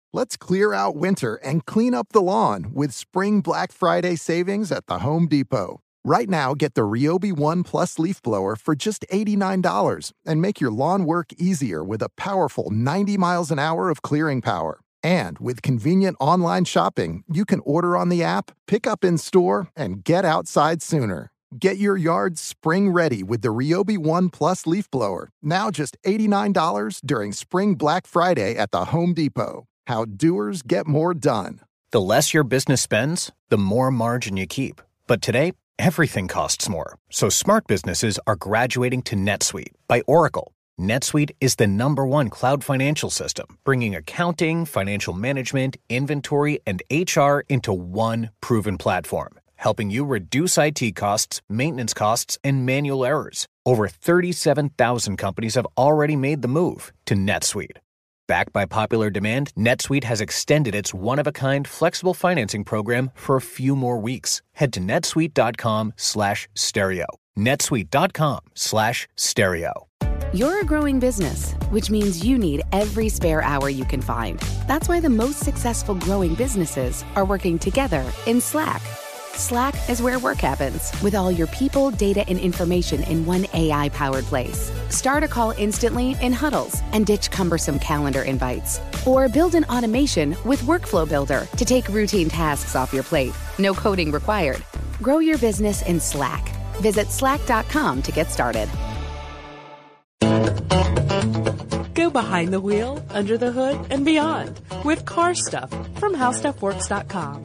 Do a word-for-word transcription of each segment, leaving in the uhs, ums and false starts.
Let's clear out winter and clean up the lawn with Spring Black Friday savings at the Home Depot. Right now, get the Ryobi One Plus leaf blower for just eighty-nine dollars and make your lawn work easier with a powerful ninety miles an hour of clearing power. And with convenient online shopping, you can order on the app, pick up in store, and get outside sooner. Get your yard spring ready with the Ryobi One Plus leaf blower, now just eighty-nine dollars during Spring Black Friday at the Home Depot. How doers get more done. The less your business spends, the more margin you keep. But today, everything costs more. So smart businesses are graduating to NetSuite by Oracle. NetSuite is the number one cloud financial system, bringing accounting, financial management, inventory, and H R into one proven platform, helping you reduce I T costs, maintenance costs, and manual errors. Over thirty-seven thousand companies have already made the move to NetSuite. Backed by popular demand, NetSuite has extended its one-of-a-kind flexible financing program for a few more weeks. Head to netsuite.com slash stereo. netsuite.com slash stereo. You're a growing business, which means you need every spare hour you can find. That's why the most successful growing businesses are working together in Slack. Slack is where work happens, with all your people, data, and information in one A I-powered place. Start a call instantly in huddles and ditch cumbersome calendar invites. Or build an automation with Workflow Builder to take routine tasks off your plate. No coding required. Grow your business in Slack. Visit slack dot com to get started. Go behind the wheel, under the hood, and beyond with Car Stuff from how stuff works dot com.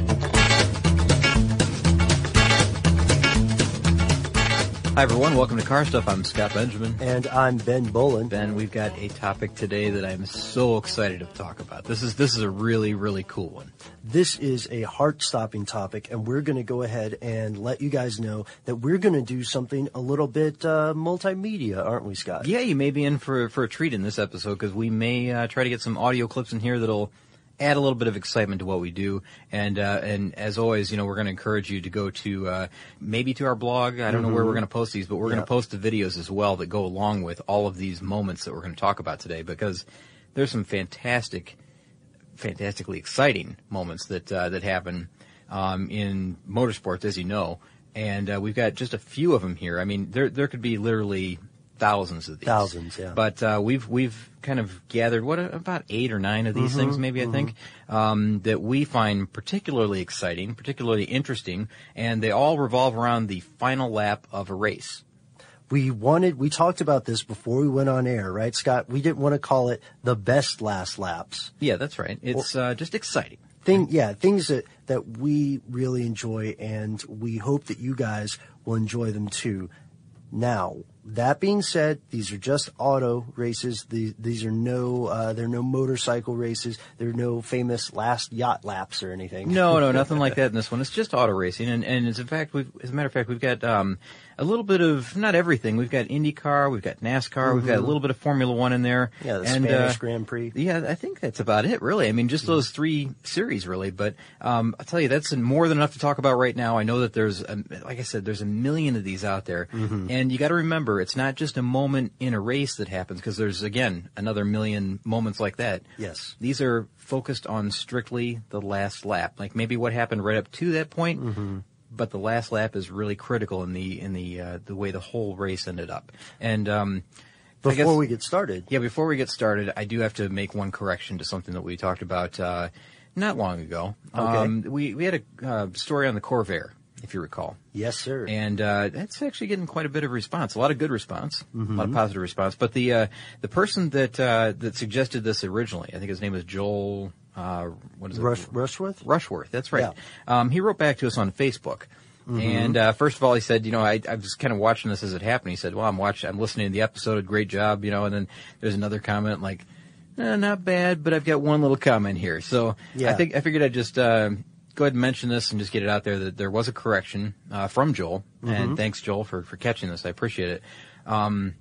Hi, everyone. Welcome to Car Stuff. I'm Scott Benjamin. And I'm Ben Bolin. Ben, we've got a topic today that I'm so excited to talk about. This is this is a really, really cool one. This is a heart-stopping topic, and we're going to go ahead and let you guys know that we're going to do something a little bit uh, multimedia, aren't we, Scott? Yeah, you may be in for, for a treat in this episode because we may uh, try to get some audio clips in here that'll add a little bit of excitement to what we do. And uh, and as always, you know, we're going to encourage you to go to uh, maybe to our blog. I don't mm-hmm. know where we're going to post these, but we're yeah. going to post the videos as well that go along with all of these moments that we're going to talk about today, because there's some fantastic, fantastically exciting moments that uh, that happen um, in motorsports, as you know. And uh, we've got just a few of them here. I mean, there there could be literally thousands of these. Thousands, yeah. But uh, we've we've kind of gathered what about eight or nine of these mm-hmm, things, maybe mm-hmm. I think, um, that we find particularly exciting, particularly interesting, and they all revolve around the final lap of a race. We wanted, we talked about this before we went on air, right, Scott? We didn't want to call it the best last laps. Yeah, that's right. It's uh, just exciting. Thing, yeah, things that, that we really enjoy, and we hope that you guys will enjoy them too. Now, that being said, these are just auto races. These, these are no, uh, they're no motorcycle races. There are no famous last yacht laps or anything. No, no, nothing like that in this one. It's just auto racing, and and it's in fact, we've, as a matter of fact, we've got um, a little bit of not everything. We've got IndyCar, we've got NASCAR, mm-hmm. we've got a little bit of Formula One in there. Yeah, the and, Spanish uh, Grand Prix. Yeah, I think that's about it, really. I mean, just those three series, really. But um, I'll tell you, that's more than enough to talk about right now. I know that there's, a, like I said, there's a million of these out there, mm-hmm. and you got to remember, it's not just a moment in a race that happens, because there's, again, another million moments like that. Yes. These are focused on strictly the last lap, like maybe what happened right up to that point, mm-hmm. but the last lap is really critical in the in the uh, the way the whole race ended up. And um, before guess, we get started, yeah, before we get started, I do have to make one correction to something that we talked about uh, not long ago. Okay. Um, we we had a uh, story on the Corvair, if you recall. Yes, sir. And uh, that's actually getting quite a bit of response, a lot of good response, mm-hmm. a lot of positive response. But the uh, the person that uh, that suggested this originally, I think his name is Joel. Uh, what is it? Rush, Rushworth. Rushworth. That's right. Yeah. Um, he wrote back to us on Facebook. Mm-hmm. And uh, first of all, he said, you know, I, I was kind of watching this as it happened. He said, well, I'm watching, I'm listening to the episode. Great job, you know. And then there's another comment like, eh, not bad, but I've got one little comment here. So yeah. I think I figured I'd just uh, go ahead and mention this and just get it out there that there was a correction uh, from Joel. Mm-hmm. And thanks, Joel, for, for catching this. I appreciate it. Um,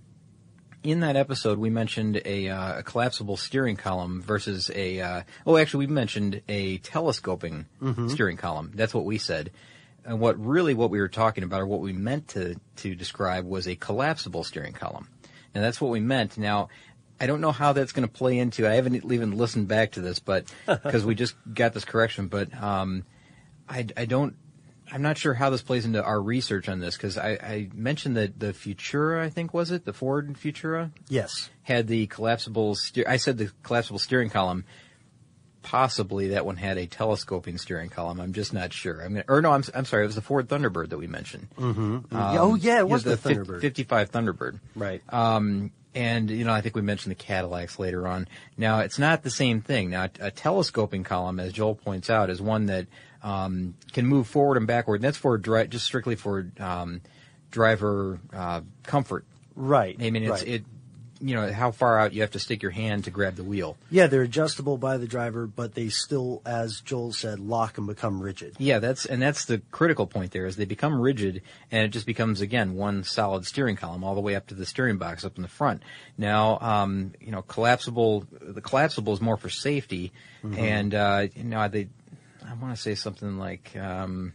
in that episode, we mentioned a, uh, a collapsible steering column versus a, uh, oh, actually, we mentioned a telescoping mm-hmm. steering column. That's what we said. And what really what we were talking about, or what we meant to, to describe, was a collapsible steering column. Now, that's what we meant. Now, I don't know how that's going to play into. I haven't even listened back to this, but because we just got this correction. But um, I, I don't. I'm not sure how this plays into our research on this because I, I mentioned that the Futura, I think was it the Ford Futura? Yes. Had the collapsible steer. I said the collapsible steering column. Possibly that one had a telescoping steering column. I'm just not sure. I'm gonna, or no, I'm, I'm sorry. It was the Ford Thunderbird that we mentioned. Mm-hmm. Um, oh yeah, it was the, the Thunderbird. fifty-five Thunderbird. Right. Um, and you know, I think we mentioned the Cadillacs later on. Now, it's not the same thing. Now, a telescoping column, as Joel points out, is one that um, can move forward and backward. And that's for dri- just strictly for um, driver uh, comfort. Right. I mean, it's right. it. You know, how far out you have to stick your hand to grab the wheel. Yeah, they're adjustable by the driver, but they still, as Joel said, lock and become rigid. Yeah, that's and that's the critical point there is they become rigid, and it just becomes, again, one solid steering column all the way up to the steering box up in the front. Now, um, you know, collapsible, the collapsible is more for safety, mm-hmm. and, uh, you know, they, I want to say something like, um,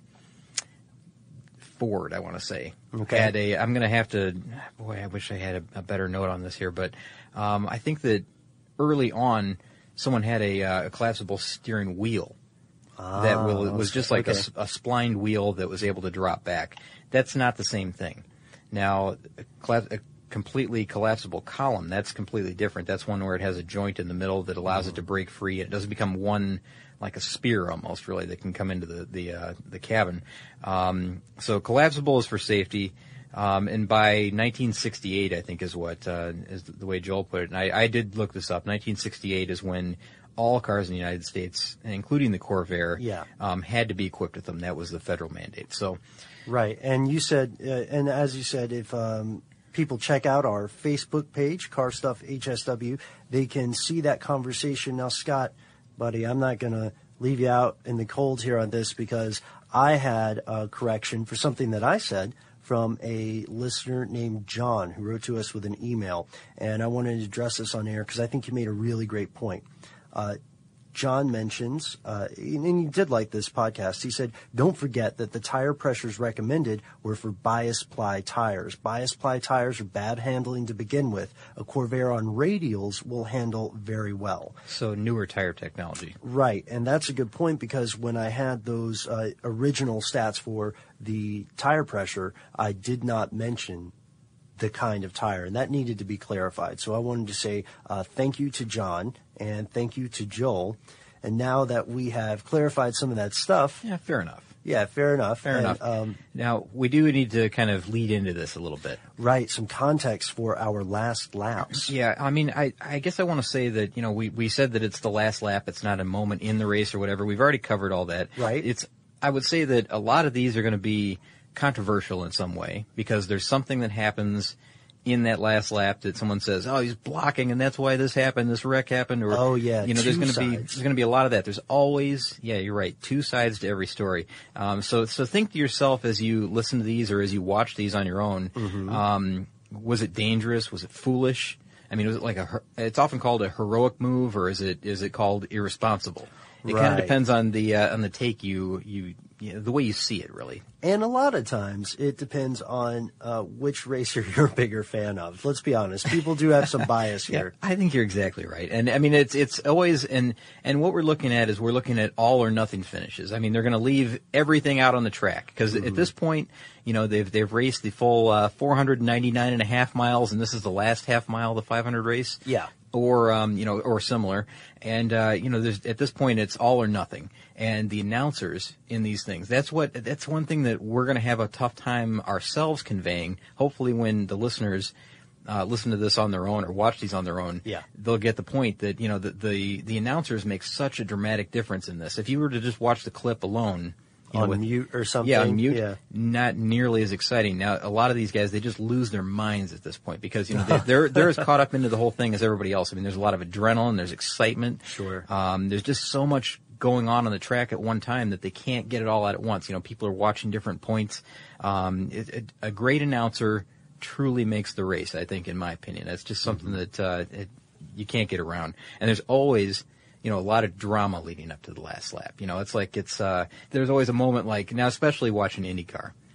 Ford, I want to say. Okay. Had a, I'm going to have to, boy, I wish I had a, a better note on this here, but um, I think that early on, someone had a, uh, a collapsible steering wheel ah, that will, it was just like okay. a, a splined wheel that was able to drop back. That's not the same thing. Now, a, colla- a completely collapsible column, that's completely different. That's one where it has a joint in the middle that allows mm-hmm. it to break free. It doesn't become one, like a spear almost, really, that can come into the the, uh, the cabin. Um, so collapsible is for safety, um, and by nineteen sixty-eight, I think, is what uh, is the way Joel put it. And I, I did look this up. nineteen sixty-eight is when all cars in the United States, including the Corvair, yeah. um, had to be equipped with them. That was the federal mandate. So, right, and you said, uh, and as you said, if um, people check out our Facebook page, Car Stuff H S W, they can see that conversation. Now, Scott, buddy, I'm not going to leave you out in the cold here on this because I had a correction for something that I said from a listener named John who wrote to us with an email, and I wanted to address this on air because I think he made a really great point. Uh, John mentions, uh, and he did like this podcast, he said, don't forget that the tire pressures recommended were for bias ply tires. Bias ply tires are bad handling to begin with. A Corvair on radials will handle very well. So newer tire technology. Right, and that's a good point because when I had those uh, original stats for the tire pressure, I did not mention the kind of tire, and that needed to be clarified. So I wanted to say uh, thank you to John and thank you to Joel. And now that we have clarified some of that stuff... Yeah, fair enough. Yeah, fair enough. Fair and, enough. Um, now, we do need to kind of lead into this a little bit. Right, some context for our last laps. Yeah, I mean, I, I guess I want to say that, you know, we, we said that it's the last lap, it's not a moment in the race or whatever. We've already covered all that. Right. It's, I would say that a lot of these are going to be controversial in some way because there's something that happens in that last lap that someone says, oh, he's blocking and that's why this happened, this wreck happened, or, oh, yeah, you know, there's going to be, sides. there's going to be a lot of that. There's always, yeah, you're right, two sides to every story. Um, so, so think to yourself as you listen to these or as you watch these on your own, mm-hmm. um, was it dangerous? Was it foolish? I mean, was it like a, it's often called a heroic move, or is it, is it called irresponsible? It right. kind of depends on the, uh, on the take you, you, you know, the way you see it, really. And a lot of times it depends on uh, which racer you're a bigger fan of. Let's be honest. People do have some bias yeah, here. I think you're exactly right. And I mean, it's, it's always, and, and what we're looking at is we're looking at all or nothing finishes. I mean, they're going to leave everything out on the track because mm-hmm. at this point, you know, they've, they've raced the full, uh, four hundred ninety-nine and a half miles, and this is the last half mile of the five hundred race. Yeah. Or, um, you know, or similar. And, uh, you know, there's, at this point, it's all or nothing. And the announcers in these things, that's what, that's one thing that we're going to have a tough time ourselves conveying. Hopefully when the listeners, uh, listen to this on their own or watch these on their own, yeah. they'll get the point that, you know, the, the, the announcers make such a dramatic difference in this. If you were to just watch the clip alone, you on know, with, mute or something. Yeah, on mute. Yeah. Not nearly as exciting. Now, a lot of these guys, they just lose their minds at this point because, you know, they, they're, they're as caught up into the whole thing as everybody else. I mean, there's a lot of adrenaline, there's excitement. Sure. Um, there's just so much going on on the track at one time that they can't get it all out at once. You know, people are watching different points. Um, it, it, a great announcer truly makes the race, I think, in my opinion. That's just something mm-hmm. that, uh, it, you can't get around. And there's always, you know, a lot of drama leading up to the last lap. You know, it's like it's, uh, there's always a moment like, now especially watching IndyCar,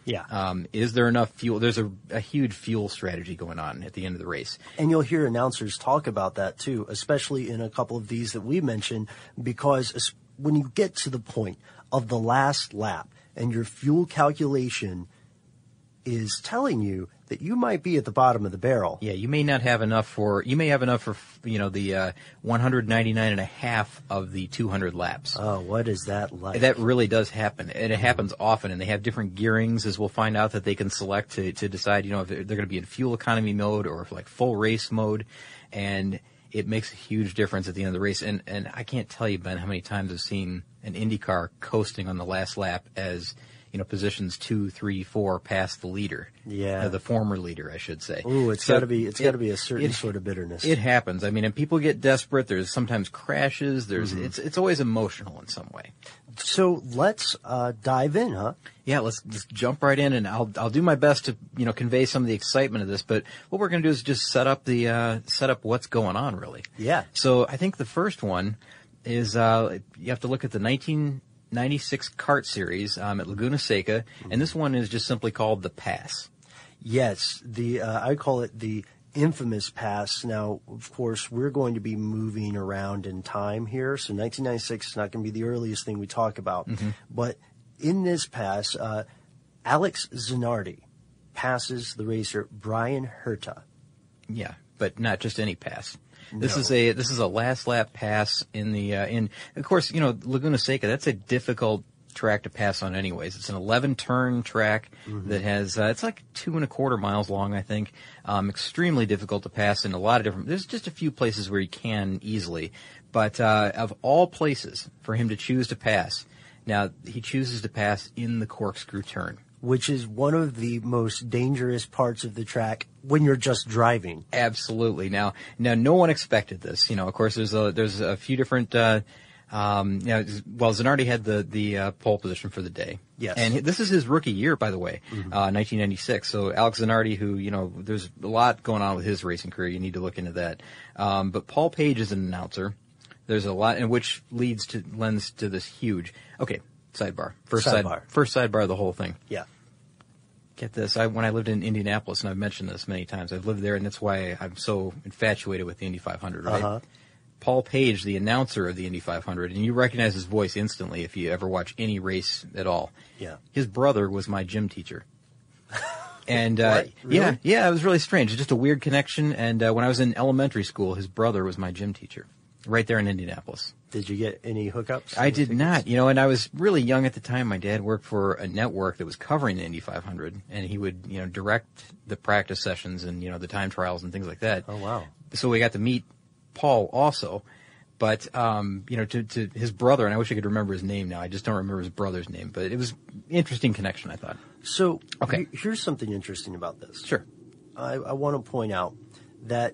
Yeah. Um, is there enough fuel? There's a, a huge fuel strategy going on at the end of the race. And you'll hear announcers talk about that too, especially in a couple of these that we mentioned, because when you get to the point of the last lap and your fuel calculation is telling you that you might be at the bottom of the barrel. Yeah, you may not have enough for, you may have enough for, you know, the uh, one ninety-nine and a half of the two hundred laps. Oh, what is that like? That really does happen, and it happens often, and they have different gearings, as we'll find out, that they can select to, to decide, you know, if they're, they're going to be in fuel economy mode or if like full race mode, and it makes a huge difference at the end of the race. And, and I can't tell you, Ben, how many times I've seen an Indy car coasting on the last lap as, you know, positions two, three, four past the leader. Yeah. Uh, the former leader, I should say. Ooh, it's So gotta be, it's it- gotta be a certain it- sort of bitterness. It happens. I mean, and people get desperate. There's sometimes crashes. There's, Mm-hmm. it's, it's always emotional in some way. So let's, uh, dive in, huh? Yeah, let's just jump right in, and I'll I'll do my best to, you know, convey some of the excitement of this. But what we're going to do is just set up the uh, set up what's going on, really. Yeah. So I think the first one is uh, you have to look at the nineteen ninety-six kart series um, at Laguna Seca, and this one is just simply called the Pass. Yes, the uh, I call it the infamous pass. Now, of course, we're going to be moving around in time here, so nineteen ninety-six is not going to be the earliest thing we talk about. Mm-hmm. But in this pass, uh, Alex Zanardi passes the racer Brian Herta. Yeah, but not just any pass. This No. is a this is a last lap pass in the uh, in of course, you know, Laguna Seca, that's a difficult track to pass on anyways. It's an eleven turn track that has uh, it's like two and a quarter miles long, I think. Um, extremely difficult to pass in a lot of different. There's just a few places where you can easily, but uh, of all places for him to choose to pass, now he chooses to pass in the corkscrew turn. Which is one of the most dangerous parts of the track when you're just driving. Absolutely. Now, now, no one expected this. You know, of course, there's a there's a few different. Uh, um, you know, well, Zanardi had the the uh, pole position for the day. Yes. And this is his rookie year, by the way, uh, nineteen ninety-six. So Alex Zanardi, who, you know, there's a lot going on with his racing career. You need to look into that. Um, but Paul Page is an announcer. There's a lot, and which leads to lends to this huge. Okay. Sidebar. First Sidebar. side, first sidebar of the whole thing. Yeah. Get this. I, when I lived in Indianapolis, and I've mentioned this many times, I've lived there, and that's why I'm so infatuated with the Indy five hundred, right? Uh-huh. Paul Page, the announcer of the Indy five hundred, and you recognize his voice instantly if you ever watch any race at all. Yeah. His brother was my gym teacher. And, uh, What? Really? yeah, yeah, it was really strange. It's just a weird connection. And, uh, when I was in elementary school, his brother was my gym teacher. Right there in Indianapolis. Did you get any hookups? I did not, you know, and I was really young at the time. My dad worked for a network that was covering the Indy five hundred, and he would, you know, direct the practice sessions and, you know, the time trials and things like that. Oh, wow. So we got to meet Paul also, but, um, you know, to, to his brother, and I wish I could remember his name now. I just don't remember his brother's name, but it was interesting connection, I thought. So, Okay. he- here's something interesting about this. Sure. I, I want to point out that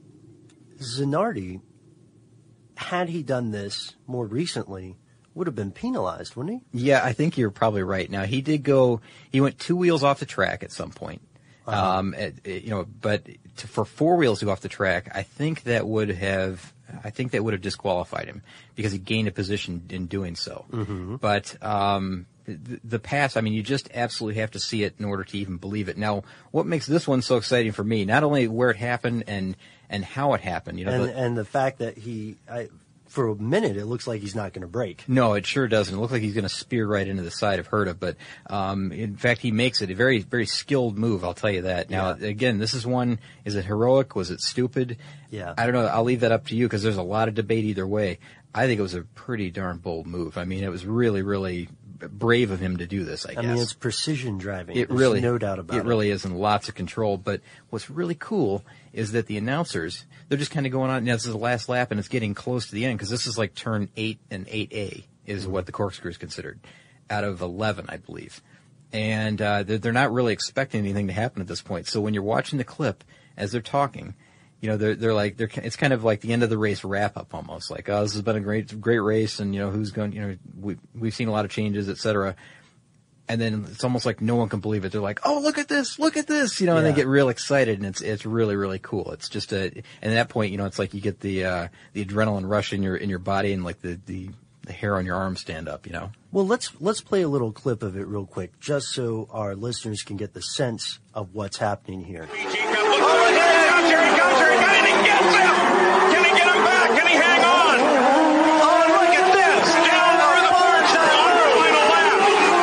Zanardi, had he done this more recently, would have been penalized, wouldn't he? Yeah, I think you're probably right. Now, he did go, he went two wheels off the track at some point. Uh-huh. Um, at, you know, but to, for four wheels to go off the track, I think that would have, I think that would have disqualified him because he gained a position in doing so. Mm-hmm. But, um, the, the pass, I mean, you just absolutely have to see it in order to even believe it. Now, what makes this one so exciting for me, not only where it happened and, and how it happened, you know, And, but, and the fact that he, I, for a minute, it looks like he's not going to break. no, it sure doesn't. It looks like he's going to spear right into the side of Herta, but um, in fact, he makes it a very, very skilled move. I'll tell you that. Now, Yeah. again, this is one. Is it heroic? Was it stupid? Yeah. I don't know. I'll leave that up to you because there's a lot of debate either way. I think it was a pretty darn bold move. I mean, it was really, really brave of him to do this. I, I guess mean, it's precision driving. it There's really, no doubt about it. It really is, and lots of control. But what's really cool is that the announcers, they're just kind of going on. Now, this is the last lap, and it's getting close to the end because this is like turn eight and eight A is what the corkscrew is considered out of eleven, I believe. And uh, they're, they're not really expecting anything to happen at this point. So when you're watching the clip as they're talking, you know, they're they're like they're it's kind of like the end of the race wrap up almost. Like, oh, this has been a great great race, and you know who's going. You know, we we've seen a lot of changes, et cetera. And then it's almost like no one can believe it. They're like, "Oh, look at this! Look at this!" You know, and Yeah. they get real excited, and it's it's really really cool. It's just a, and at that point, you know, it's like you get the uh, the adrenaline rush in your in your body, and like the the the hair on your arm stand up, you know. Well, let's let's play a little clip of it real quick, just so our listeners can get the sense of what's happening here. Oh, here he comes, here he comes, here he comes, and he gets him! Can he get him back? Can he hang on? Oh, look at this! Down through the first on the final lap.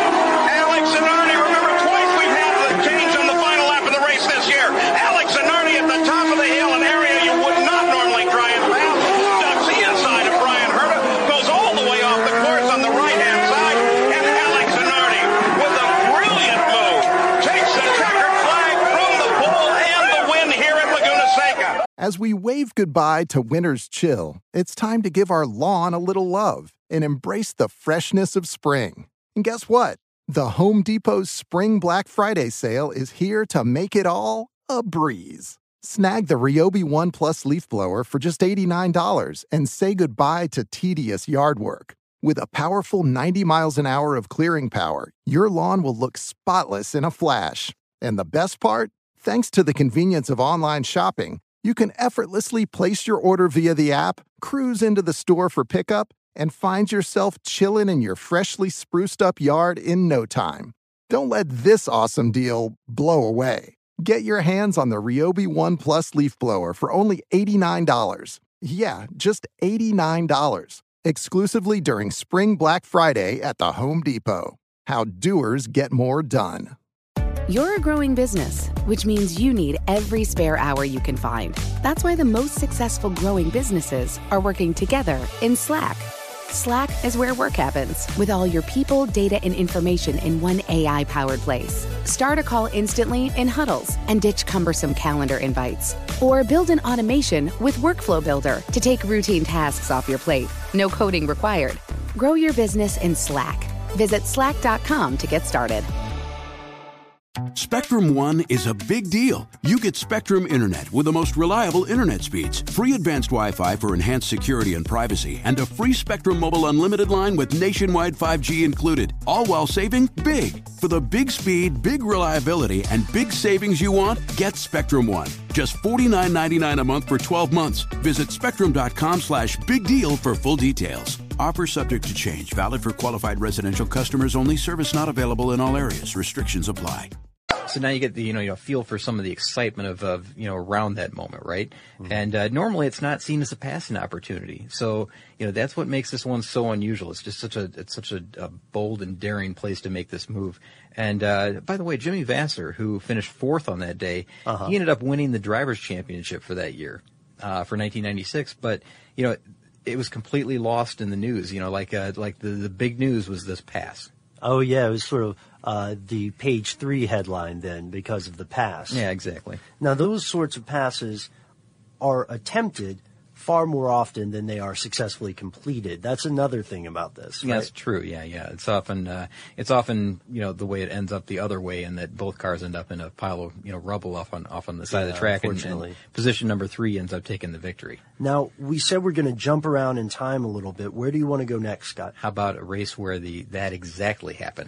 Alex Zanardi, remember, twice we've had the change on the final lap of the race this year. Alex Zanardi at the top of the hill, an area you would not normally try and pass. Ducks the inside of Brian Herta, goes all the way off the course on the right-hand side, and Alex Zanardi, with a brilliant move, takes the checkered flag from the pole and the win here at Laguna Seca. As we wave goodbye to winter's chill, it's time to give our lawn a little love and embrace the freshness of spring. And guess what? The Home Depot's Spring Black Friday sale is here to make it all a breeze. Snag the Ryobi One Plus leaf blower for just eighty-nine dollars and say goodbye to tedious yard work. With a powerful ninety miles an hour of clearing power, your lawn will look spotless in a flash. And the best part? Thanks to the convenience of online shopping, you can effortlessly place your order via the app, cruise into the store for pickup, and find yourself chilling in your freshly spruced up yard in no time. Don't let this awesome deal blow away. Get your hands on the Ryobi One Plus leaf blower for only eighty-nine dollars. Yeah, just eighty-nine dollars. Exclusively during Spring Black Friday at the Home Depot. How doers get more done. You're a growing business, which means you need every spare hour you can find. That's why the most successful growing businesses are working together in Slack. Slack is where work happens, with all your people, data, and information in one A I-powered place. Start a call instantly in huddles and ditch cumbersome calendar invites. Or build an automation with Workflow Builder to take routine tasks off your plate. No coding required. Grow your business in Slack. Visit slack dot com to get started. Spectrum One is a big deal. You get Spectrum Internet with the most reliable internet speeds, free advanced Wi-Fi for enhanced security and privacy, and a free Spectrum Mobile Unlimited line with nationwide five G included, all while saving big. For the big speed, big reliability, and big savings you want, get Spectrum One. Just forty-nine ninety-nine a month for twelve months. Visit spectrum.com slash big deal for full details. Offer subject to change. Valid for qualified residential customers only. Service not available in all areas. Restrictions apply. So now you get the, you know, you know, feel for some of the excitement of, of, you know, around that moment, right? Mm-hmm. And uh, normally it's not seen as a passing opportunity. So, you know, that's what makes this one so unusual. It's just such a, it's such a, a bold and daring place to make this move. And uh, by the way, Jimmy Vasser, who finished fourth on that day, uh-huh. he ended up winning the Drivers' Championship for that year, uh, for nineteen ninety-six. But, you know, it was completely lost in the news. You know, like uh, like the, the big news was this pass. Oh, yeah, it was sort of uh, the page three headline then because of the pass. Yeah, exactly. Now, those sorts of passes are attempted far more often than they are successfully completed. That's another thing about this, right? Yeah, that's true. Yeah, yeah. It's often, uh, it's often, you know, the way it ends up the other way, and that both cars end up in a pile of, you know, rubble off on off on the side yeah, of the track, and, unfortunately. and position number three ends up taking the victory. Now, we said we're going to jump around in time a little bit. Where do you want to go next, Scott? How about a race where the that exactly happened?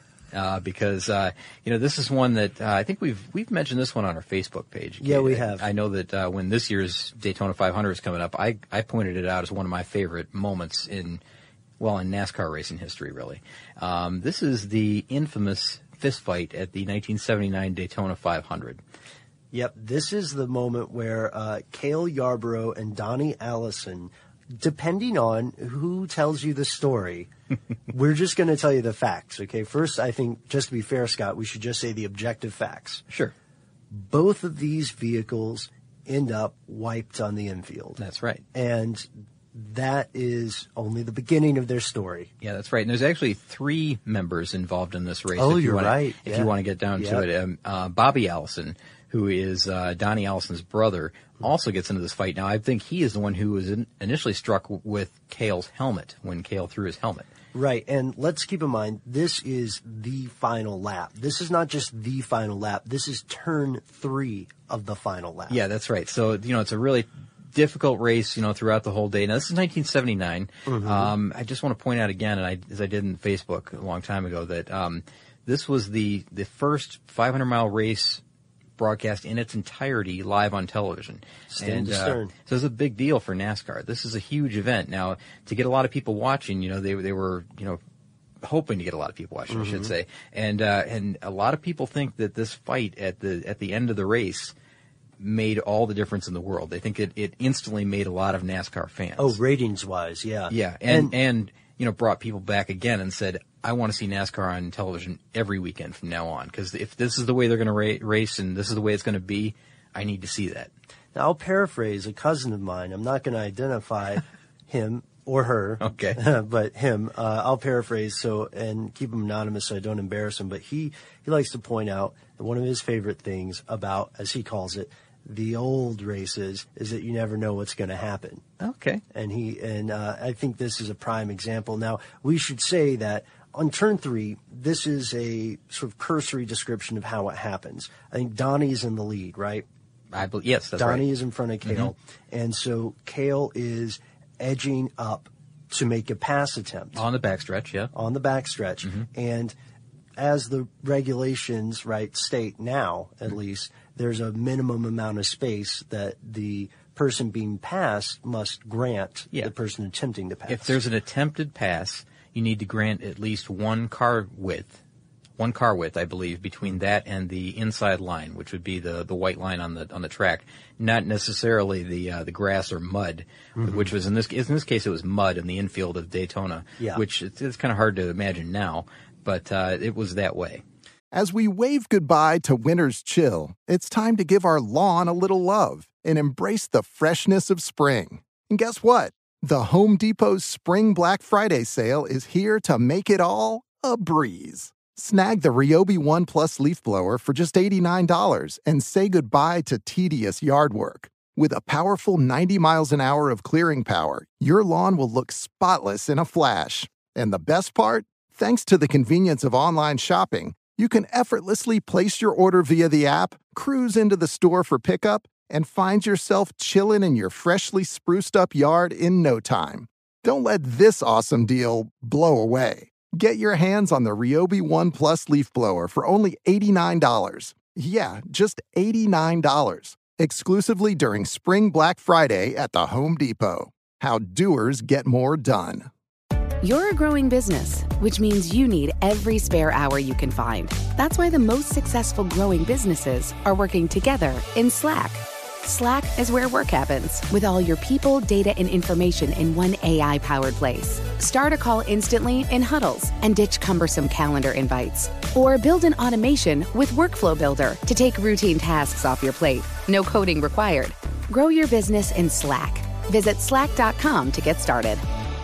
Uh, because, uh, you know, this is one that, uh, I think we've, we've mentioned this one on our Facebook page. Yeah, we I, have. I know that, uh, when this year's Daytona five hundred is coming up, I, I pointed it out as one of my favorite moments in, well, in NASCAR racing history, really. Um, this is the infamous fistfight at the nineteen seventy-nine Daytona five hundred. Yep, this is the moment where, uh, Cale Yarborough and Donnie Allison, depending on who tells you the story, we're just going to tell you the facts, okay? First, I think, just to be fair, Scott, we should just say the objective facts. Sure. Both of these vehicles end up wiped on the infield. That's right. And that is only the beginning of their story. Yeah, that's right. And there's actually three members involved in this race. Oh, if you you're wanna, right. If yeah. you want to get down yep. to it. Um, uh, Bobby Allison, who is uh, Donnie Allison's brother, also gets into this fight. Now, I think he is the one who was in, initially struck with Cale's helmet when Cale threw his helmet. Right, and let's keep in mind, this is the final lap. This is not just the final lap. This is turn three of the final lap. Yeah, that's right. So, you know, it's a really difficult race, you know, throughout the whole day. Now, this is nineteen seventy-nine. Mm-hmm. Um, I just want to point out again, and I, as I did in Facebook a long time ago, that um, this was the, the first five hundred mile race broadcast in its entirety live on television. Stand and to uh, stern. so it's a big deal for NASCAR. This is a huge event. Now, to get a lot of people watching, you know, they they were, you know, hoping to get a lot of people watching, mm-hmm. I should say. And uh, and a lot of people think that this fight at the at the end of the race made all the difference in the world. They think it, it instantly made a lot of NASCAR fans. Oh, ratings-wise, yeah. Yeah, and, and, and, you know, brought people back again and said, I want to see NASCAR on television every weekend from now on, because if this is the way they're going to ra- race and this is the way it's going to be, I need to see that. Now, I'll paraphrase a cousin of mine. I'm not going to identify him or her. Okay. But him. Uh, I'll paraphrase so and keep him anonymous so I don't embarrass him. But he, he likes to point out that one of his favorite things about, as he calls it, the old races is that you never know what's going to happen. Okay. And he and uh, I think this is a prime example. Now, we should say that on turn three, this is a sort of cursory description of how it happens. I think Donnie's in the lead, right? I believe, yes, that's Donnie right. is in front of Cale. Mm-hmm. And so Cale is edging up to make a pass attempt. On the backstretch, yeah. On the backstretch. Mm-hmm. And as the regulations, right, state now, at mm-hmm. least, there's a minimum amount of space that the person being passed must grant yeah. the person attempting to pass. If there's an attempted pass, you need to grant at least one car width, one car width, I believe, between that and the inside line, which would be the, the white line on the on the track, not necessarily the uh, the grass or mud, mm-hmm. which was in this in this case it was mud in the infield of Daytona, yeah. which it's, it's kind of hard to imagine now, but uh, it was that way. As we wave goodbye to winter's chill, it's time to give our lawn a little love and embrace the freshness of spring. And guess what? The Home Depot's Spring Black Friday sale is here to make it all a breeze. Snag the Ryobi One Plus leaf blower for just eighty-nine dollars and say goodbye to tedious yard work. With a powerful ninety miles an hour of clearing power, your lawn will look spotless in a flash. And the best part? Thanks to the convenience of online shopping, you can effortlessly place your order via the app, cruise into the store for pickup, and find yourself chilling in your freshly spruced up yard in no time. Don't let this awesome deal blow away. Get your hands on the Ryobi One Plus leaf blower for only eighty-nine dollars. Yeah, just eighty-nine dollars. Exclusively during Spring Black Friday at the Home Depot. How doers get more done. You're a growing business, which means you need every spare hour you can find. That's why the most successful growing businesses are working together in Slack. Slack is where work happens, with all your people, data, and information in one A I-powered place. Start a call instantly in huddles and ditch cumbersome calendar invites. Or build an automation with Workflow Builder to take routine tasks off your plate. No coding required. Grow your business in Slack. Visit slack dot com to get started.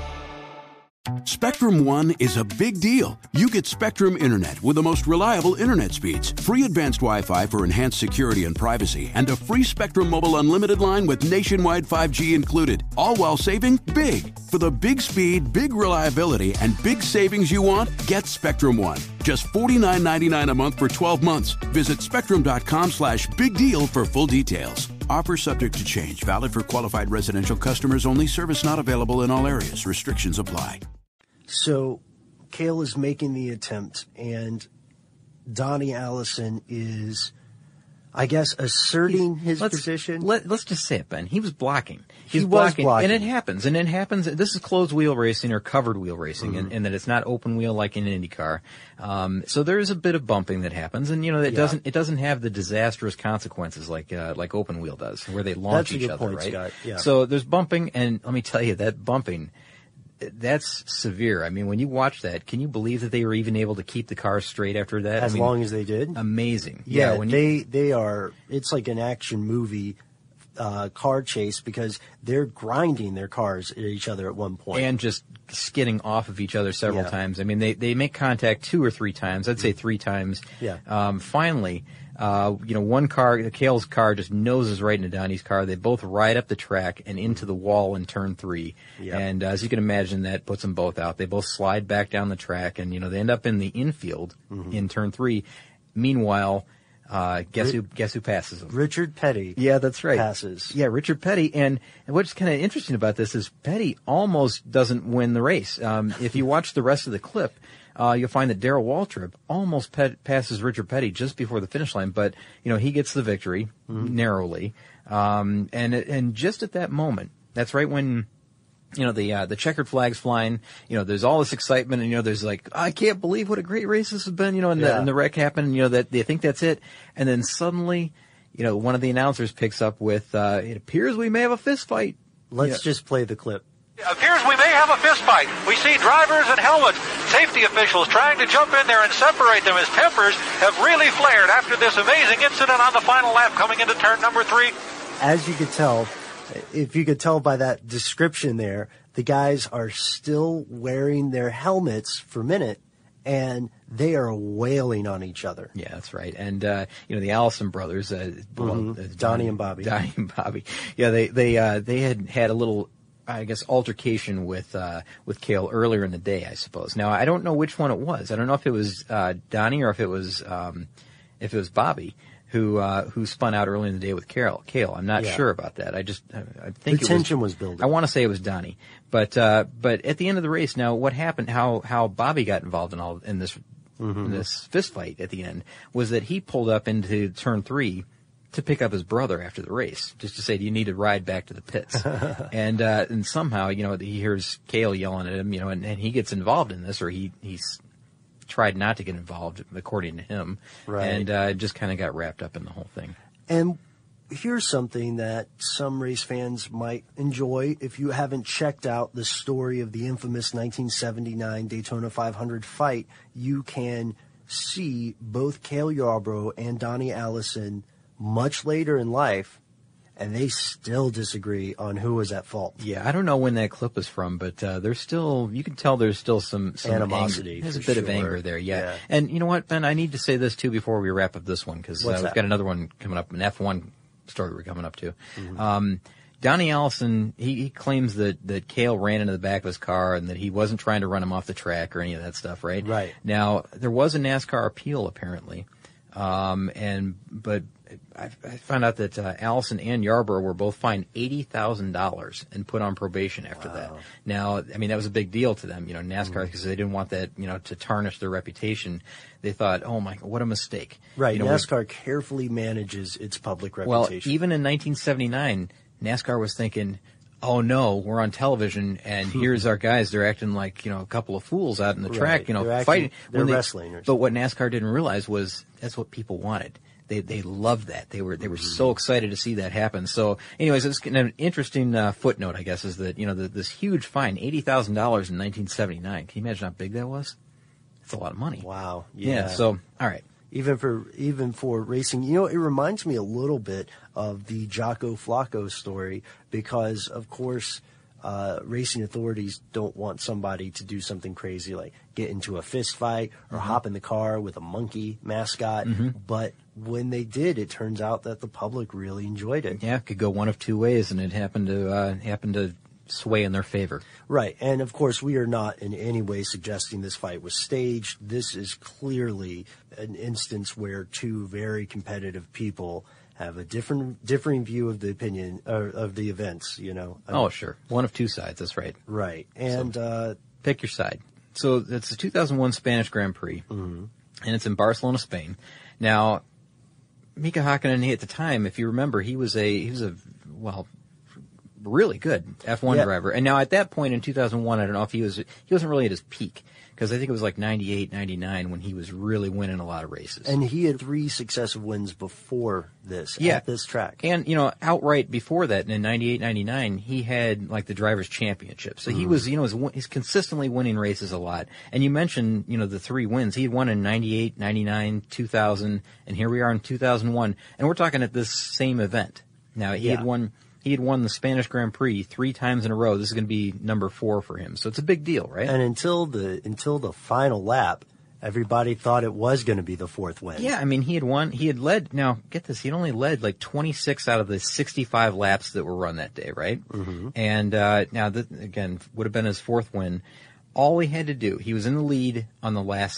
Spectrum One is a big deal. You get Spectrum Internet with the most reliable internet speeds, free advanced Wi-Fi for enhanced security and privacy, and a free Spectrum Mobile Unlimited line with nationwide five G included, all while saving big. For the big speed, big reliability, and big savings you want, get Spectrum One. Just forty-nine ninety-nine a month for twelve months. Visit spectrum.com slash big deal for full details. Offer subject to change. Valid for qualified residential customers only. Service not available in all areas. Restrictions apply. So Cale is making the attempt, and Donnie Allison is, I guess, asserting his let's, position. Let, let's just say it, Ben. He was blocking. He was blocking, blocking. and it happens. And it happens. This is closed wheel racing or covered wheel racing, mm-hmm. and, and that it's not open wheel like in IndyCar. Um, so there is a bit of bumping that happens, and you know it yeah. doesn't it doesn't have the disastrous consequences like uh, like open wheel does, where they launch That's a each good other, point, right? Scott. Yeah. So there's bumping, and let me tell you that bumping. That's severe. I mean, when you watch that, can you believe that they were even able to keep the cars straight after that? As I mean, long as they did? Amazing. Yeah, yeah when they, you, they are, it's like an action movie uh, car chase because they're grinding their cars at each other at one point. And just skidding off of each other several yeah. times. I mean, they, they make contact two or three times. I'd say three times. Yeah. Um, finally, uh, you know, one car, Cale's car just noses right into Donnie's car. They both ride up the track and into the wall in turn three. Yep. And uh, as you can imagine, that puts them both out. They both slide back down the track, and, you know, they end up in the infield mm-hmm. in turn three. Meanwhile, Uh, guess who? Guess who passes him? Richard Petty. Yeah, that's right. Passes. Yeah, Richard Petty. And, and what's kind of interesting about this is Petty almost doesn't win the race. Um, if you watch the rest of the clip, uh, you'll find that Darrell Waltrip almost pet, passes Richard Petty just before the finish line. But you know, he gets the victory mm-hmm. narrowly. Um, and and just at that moment, that's right when. You know, the, uh, the checkered flag's flying, you know, there's all this excitement and, you know, there's like, I can't believe what a great race this has been, you know, and, yeah. the, and the wreck happened and, you know, that they think that's it. And then suddenly, you know, one of the announcers picks up with, uh, it appears we may have a fist fight. Let's yeah. just play the clip. It appears we may have a fist fight. We see drivers and helmets, safety officials trying to jump in there and separate them as tempers have really flared after this amazing incident on the final lap coming into turn number three. As you could tell, if you could tell by that description there, the guys are still wearing their helmets for a minute, and they are wailing on each other. Yeah, that's right. And, uh, you know, the Allison brothers, uh, mm-hmm. well, uh, Donnie and Bobby. Donnie and Bobby. Yeah, they, they, uh, they had had a little, I guess, altercation with, uh, with Cale earlier in the day, I suppose. Now, I don't know which one it was. I don't know if it was, uh, Donnie or if it was, um, if it was Bobby. Who uh, who spun out early in the day with Cale? Cale, I'm not yeah. sure about that. I just I, I think the it tension was, was building. I want to say it was Donnie, but uh, but at the end of the race, now what happened? How how Bobby got involved in all in this mm-hmm. in this fist fight at the end was that he pulled up into turn three to pick up his brother after the race, just to say, do you need to ride back to the pits? and uh, and somehow, you know, he hears Cale yelling at him, you know, and, and he gets involved in this, or he he's. tried not to get involved, according to him, right. and uh, just kind of got wrapped up in the whole thing. And here's something that some race fans might enjoy. If you haven't checked out the story of the infamous nineteen seventy-nine Daytona five hundred fight, you can see both Cale Yarborough and Donnie Allison much later in life, and they still disagree on who was at fault. Yeah, I don't know when that clip is from, but uh, there's still, you can tell there's still some, some animosity. Anger. There's a bit sure. of anger there, yeah. yeah. And you know what, Ben, I need to say this too before we wrap up this one, because uh, we've that? got another one coming up, an F one story we're coming up to. Mm-hmm. Um, Donnie Allison, he, he claims that, that Cale ran into the back of his car and that he wasn't trying to run him off the track or any of that stuff, right? Right. Now, there was a NASCAR appeal, apparently. Um, and, but I, I found out that, uh, Allison and Yarborough were both fined eighty thousand dollars and put on probation after wow. that. Now, I mean, that was a big deal to them, you know, NASCAR, because mm. they didn't want that, you know, to tarnish their reputation. They thought, oh my, what a mistake. Right. You know, NASCAR carefully manages its public reputation. Well, even in nineteen seventy-nine, NASCAR was thinking, oh no, we're on television and here's our guys, they're acting like, you know, a couple of fools out in the right. track, you know, they're acting, fighting. They're they, wrestling. Or but what NASCAR didn't realize was that's what people wanted. They they loved that. They were they were so excited to see that happen. So, anyways, it's an interesting uh, footnote, I guess, is that, you know, the, this huge fine, eighty thousand dollars in nineteen seventy-nine. Can you imagine how big that was? That's a lot of money. Wow. Yeah. yeah. So, all right. Even for even for racing, you know, it reminds me a little bit of the Jocko Flacco story because, of course, uh, racing authorities don't want somebody to do something crazy like get into a fist fight or mm-hmm. hop in the car with a monkey mascot. Mm-hmm. But when they did, it turns out that the public really enjoyed it. Yeah, it could go one of two ways, and it happened to uh, happened to sway in their favor. Right. And of course, we are not in any way suggesting this fight was staged. This is clearly an instance where two very competitive people have a different, differing view of the opinion or of the events, you know. Oh, sure. One of two sides. That's right. Right. And, so, uh, pick your side. So it's the two thousand one Spanish Grand Prix, mm-hmm. and it's in Barcelona, Spain. Now, Mika Hakkinen, at the time, if you remember, he was a, he was a, well, really good F one yeah. driver. And now at that point in two thousand one, I don't know if he was, he wasn't really at his peak, because I think it was like ninety-eight, ninety-nine when he was really winning a lot of races. And he had three successive wins before this, yeah. at this track. And, you know, outright before that, in ninety-eight, ninety-nine, he had like the Drivers' Championship. So mm-hmm. he was, you know, he's, he's consistently winning races a lot. And you mentioned, you know, the three wins. He had won in ninety-eight, ninety-nine, two thousand, and here we are in two thousand one. And we're talking at this same event. Now, he yeah. had won... He had won the Spanish Grand Prix three times in a row. This is going to be number four for him. So it's a big deal, right? And until the until the final lap, everybody thought it was going to be the fourth win. Yeah, I mean, he had won. He had led. Now, get this. He had only led like twenty-six out of the sixty-five laps that were run that day, right? Mm-hmm. And uh, now, th- again, would have been his fourth win. All he had to do, he was in the lead on the last lap.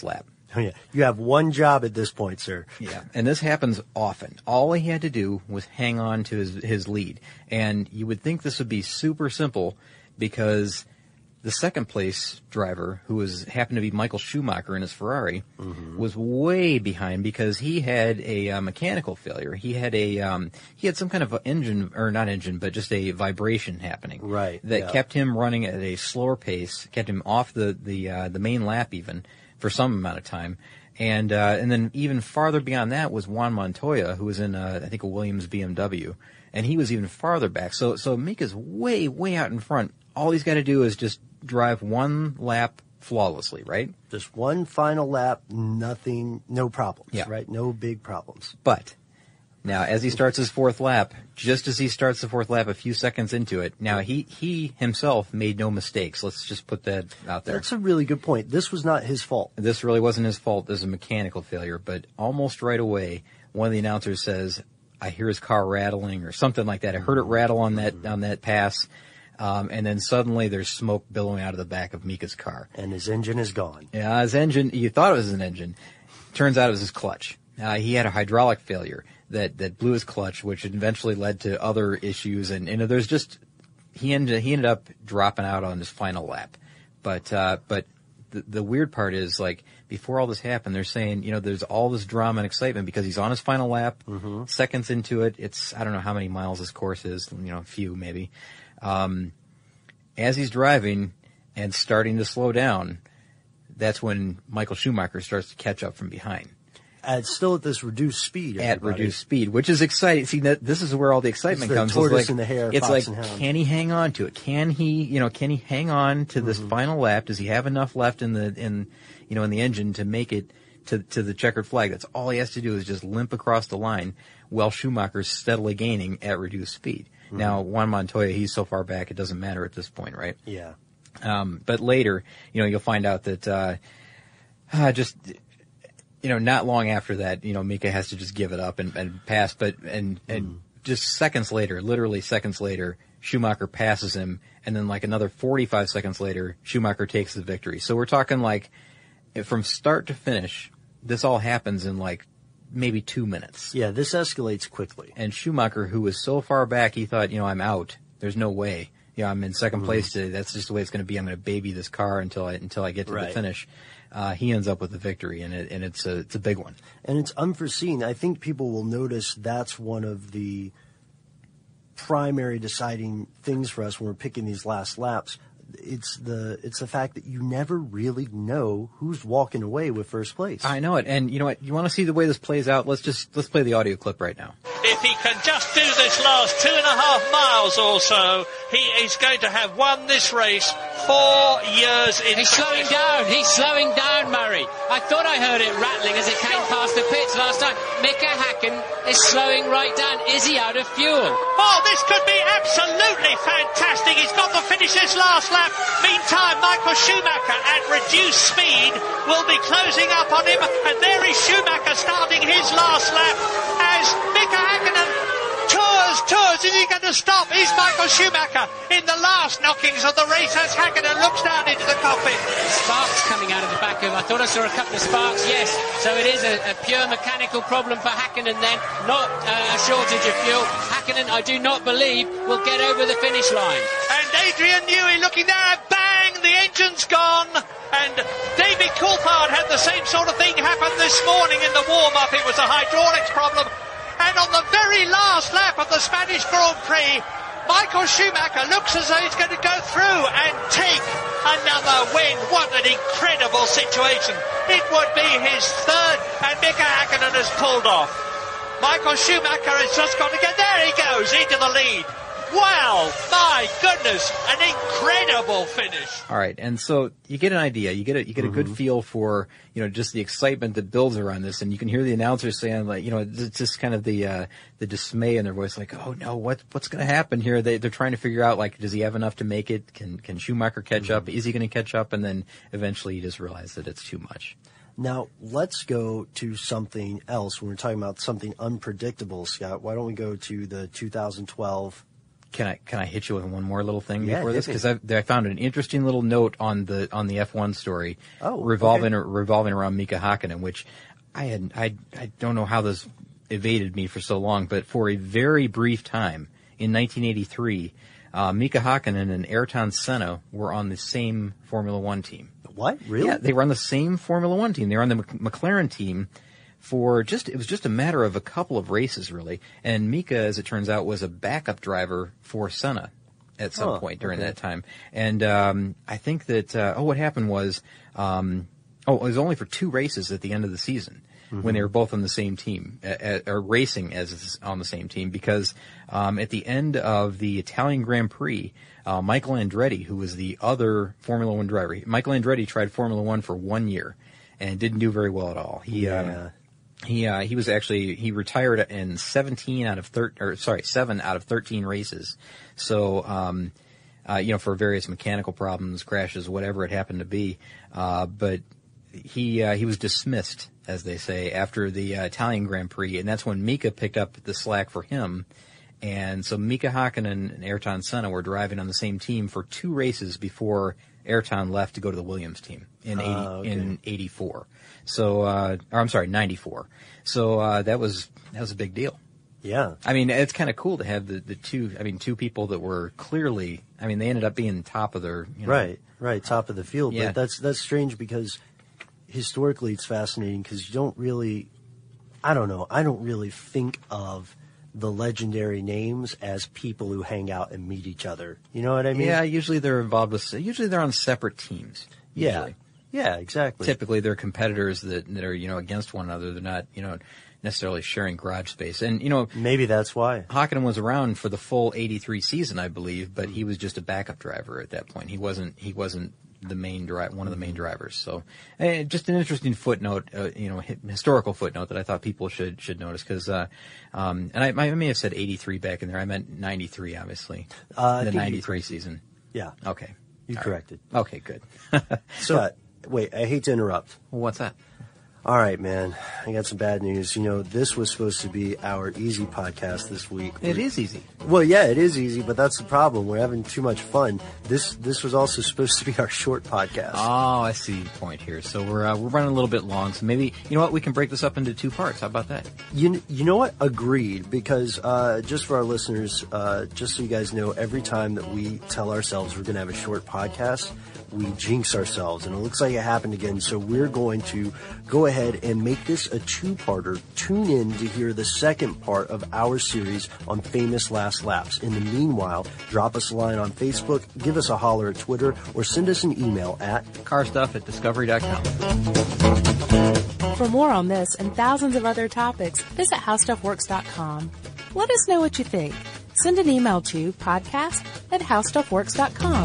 Oh, yeah. You have one job at this point, sir. Yeah, and this happens often. All he had to do was hang on to his his lead. And you would think this would be super simple because the second place driver, who was happened to be Michael Schumacher in his Ferrari, mm-hmm. was way behind because he had a uh, mechanical failure. He had a um, he had some kind of engine, or not engine, but just a vibration happening. Right. That yeah. kept him running at a slower pace, kept him off the the uh, the main lap even for some amount of time. And uh, and then even farther beyond that was Juan Montoya, who was in, uh, I think, a Williams B M W. And he was even farther back. So so Mika's way, way out in front. All he's got to do is just drive one lap flawlessly, right? Just one final lap, nothing, no problems, yeah. right? No big problems. But now, as he starts his fourth lap, just as he starts the fourth lap, a few seconds into it, now he, he himself made no mistakes. Let's just put that out there. That's a really good point. This was not his fault. This really wasn't his fault. This is a mechanical failure. But almost right away, one of the announcers says, I hear his car rattling or something like that. I heard it rattle on that, on that pass. Um, and then suddenly there's smoke billowing out of the back of Mika's car. And his engine is gone. Yeah, his engine, you thought it was an engine. Turns out it was his clutch. Uh, he had a hydraulic failure that, that blew his clutch, which eventually led to other issues. And, and there's just, he ended, he ended up dropping out on his final lap. But, uh, but the, the weird part is, like, before all this happened, they're saying, you know, there's all this drama and excitement because he's on his final lap, mm-hmm. seconds into it. It's, I don't know how many miles this course is, you know, a few maybe. Um, as he's driving and starting to slow down, that's when Michael Schumacher starts to catch up from behind. At still at this reduced speed. Everybody. At reduced speed, which is exciting. See, that this is where all the excitement it's the comes. Tortoise it's like, and the hare, it's fox like, and hound. Can he hang on to it? Can he, you know, can he hang on to this mm-hmm. final lap? Does he have enough left in the, in, you know, in the engine to make it to, to the checkered flag? That's all he has to do is just limp across the line while Schumacher's steadily gaining at reduced speed. Mm-hmm. Now, Juan Montoya, he's so far back, it doesn't matter at this point, right? Yeah. Um, but later, you know, you'll find out that, uh, uh just, you know, not long after that, you know, Mika has to just give it up and, and pass, but, and, and mm. just seconds later, literally seconds later, Schumacher passes him, and then like another forty-five seconds later, Schumacher takes the victory. So we're talking like, from start to finish, this all happens in like maybe two minutes. Yeah, this escalates quickly. And Schumacher, who was so far back, he thought, you know, I'm out. There's no way. Yeah, I'm in second mm. place today. That's just the way it's going to be. I'm going to baby this car until I until I get to right. the finish. Uh, he ends up with the victory, and it and it's a it's a big one. And it's unforeseen. I think people will notice that's one of the primary deciding things for us when we're picking these last laps. It's the it's the fact that you never really know who's walking away with first place. I know it, and you know what? You want to see the way this plays out? Let's just let's play the audio clip right now. If he can just do this last two and a half miles or so, he is going to have won this race four years in. He's slowing down. He's slowing down, Murray. I thought I heard it rattling as it came past the pits last time. Mika Häkkinen is slowing right down. Is he out of fuel? Oh, this could be absolutely fantastic. He's got to finish this last lap. Meantime, Michael Schumacher at reduced speed will be closing up on him, and there is Schumacher starting his last lap as Mika Häkkinen tours, tours. Is he going to stop? Is Michael Schumacher in the last knockings of the race as Häkkinen looks down into the cockpit? Sparks coming out of the back of him. I thought I saw a couple of sparks, yes. So it is a, a pure mechanical problem for Häkkinen then, not uh, a shortage of fuel. Häkkinen, I do not believe, will get over the finish line. And Adrian Newey looking there, bang, the engine's gone. And David Coulthard had the same sort of thing happen this morning in the warm-up. It was a hydraulics problem. And on the very last lap of the Spanish Grand Prix, Michael Schumacher looks as though he's going to go through and take another win. What an incredible situation. It would be his third, and Mika Häkkinen has pulled off. Michael Schumacher has just got to get there. He goes into the lead. Wow, my goodness, an incredible finish. All right, and so you get an idea, you get a you get a mm-hmm. good feel for, you know, just the excitement that builds around this, and you can hear the announcers saying, like, you know, it's just kind of the uh, the dismay in their voice, like, oh no, what what's going to happen here? They they're trying to figure out, like, does he have enough to make it? Can can Schumacher catch mm-hmm. up? Is he going to catch up? And then eventually you just realize that it's too much. Now, let's go to something else. When we're talking about something unpredictable, Scott, why don't we go to the two thousand twelve can I can I hit you with one more little thing Yeah, before this? hit me. Because I, I found an interesting little note on the on the F one story Oh, revolving okay. revolving around Mika Hakkinen, which I had I I don't know how this evaded me for so long, but for a very brief time in nineteen eighty-three, uh, Mika Hakkinen and Ayrton Senna were on the same Formula One team. What? Really? Yeah, they were on the same Formula One team. They were on the Mc- McLaren team for just, it was just a matter of a couple of races, really. And Mika, as it turns out, was a backup driver for Senna at some Oh, point during okay. that time. And um, I think that, uh, oh, what happened was, um, oh, it was only for two races at the end of the season. Mm-hmm. When they were both on the same team, uh, or racing as on the same team, because um, at the end of the Italian Grand Prix, uh, Michael Andretti, who was the other Formula One driver, Michael Andretti tried Formula One for one year and didn't do very well at all. He Yeah. um, he uh, he was actually he retired in seventeen out of thir- or sorry seven out of thirteen races. So um, uh, you know, for various mechanical problems, crashes, whatever it happened to be, uh, but. He uh, he was dismissed, as they say, after the uh, Italian Grand Prix, and that's when Mika picked up the slack for him. And so Mika Hakkinen and Ayrton Senna were driving on the same team for two races before Ayrton left to go to the Williams team in eighty, Ah, okay. in eighty-four. So, uh, or I'm sorry, ninety-four. So uh, that was that was a big deal. Yeah. I mean, it's kind of cool to have the, the two. I mean, two people that were clearly. I mean, they ended up being top of their. You know, Right, right, top of the field. Yeah. But that's that's strange because historically it's fascinating because you don't really, I don't know, I don't really think of the legendary names as people who hang out and meet each other. You know what I mean? Yeah, usually they're involved with. Usually they're on separate teams. Yeah. Usually. Yeah, exactly. Typically, they're competitors that that are you know against one another. They're not you know necessarily sharing garage space. And you know Maybe that's why. Hakkinen was around for the full eighty-three season, I believe, but he was just a backup driver at that point. He wasn't he wasn't the main dri- one of the main drivers. So, eh, just an interesting footnote, uh, you know, hi- historical footnote that I thought people should should notice because, uh, um, and I, I may have said eighty-three back in there. I meant ninety-three, obviously, Uh, I the think you ninety-three season. Yeah. Okay, You All corrected. Right. Okay, good. Scott, wait, I hate to interrupt. Well, what's that? All right, man. I got some bad news. You know, this was supposed to be our easy podcast this week. It is easy. Well, yeah, it is easy, but that's the problem. We're having too much fun. This this was also supposed to be our short podcast. Oh, I see the point here. So we're uh, we're running a little bit long. So maybe you know what, we can break this up into two parts. How about that? You you know what? Agreed. Because uh, just for our listeners, uh, just so you guys know, every time that we tell ourselves we're going to have a short podcast, we jinx ourselves, and it looks like it happened again. So we're going to go ahead and make this a two-parter. Tune in to hear the second part of our series on famous last laps. In the meanwhile, drop us a line on Facebook, give us a holler at Twitter, or send us an email at carstuff at discovery dot com. For more on this and thousands of other topics, visit how stuff works dot com. Let us know what you think. Send an email to podcast at how stuff works dot com.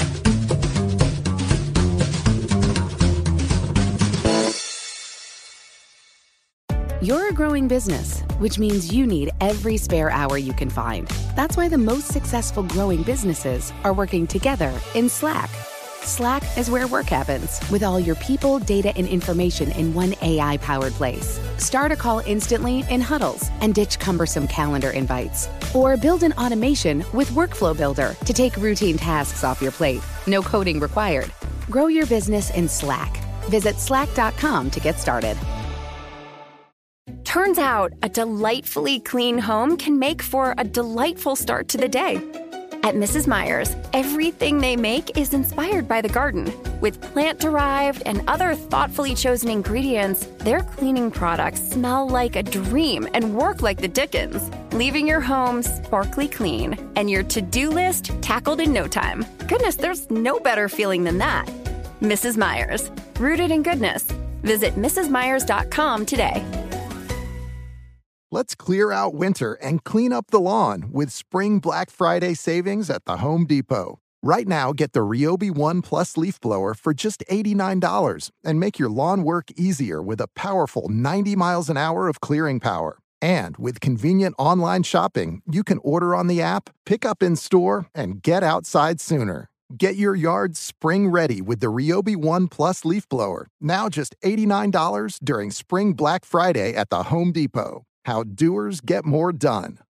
You're a growing business, which means you need every spare hour you can find. That's why the most successful growing businesses are working together in Slack. Slack is where work happens, with all your people, data, and information in one A I-powered place. Start a call instantly in huddles and ditch cumbersome calendar invites. Or build an automation with Workflow Builder to take routine tasks off your plate. No coding required. Grow your business in Slack. Visit slack dot com to get started. Turns out a delightfully clean home can make for a delightful start to the day. At Missus Meyer's, everything they make is inspired by the garden. With plant-derived and other thoughtfully chosen ingredients, their cleaning products smell like a dream and work like the Dickens, leaving your home sparkly clean and your to-do list tackled in no time. Goodness, there's no better feeling than that. Missus Meyer's, rooted in goodness. Visit Mrs Meyers dot com today. Let's clear out winter and clean up the lawn with spring Black Friday savings at the Home Depot. Right now, get the Ryobi One Plus leaf blower for just eighty-nine dollars and make your lawn work easier with a powerful ninety miles an hour of clearing power. And with convenient online shopping, you can order on the app, pick up in store, and get outside sooner. Get your yard spring ready with the Ryobi One Plus leaf blower, now just eighty-nine dollars during spring Black Friday at the Home Depot. How doers get more done.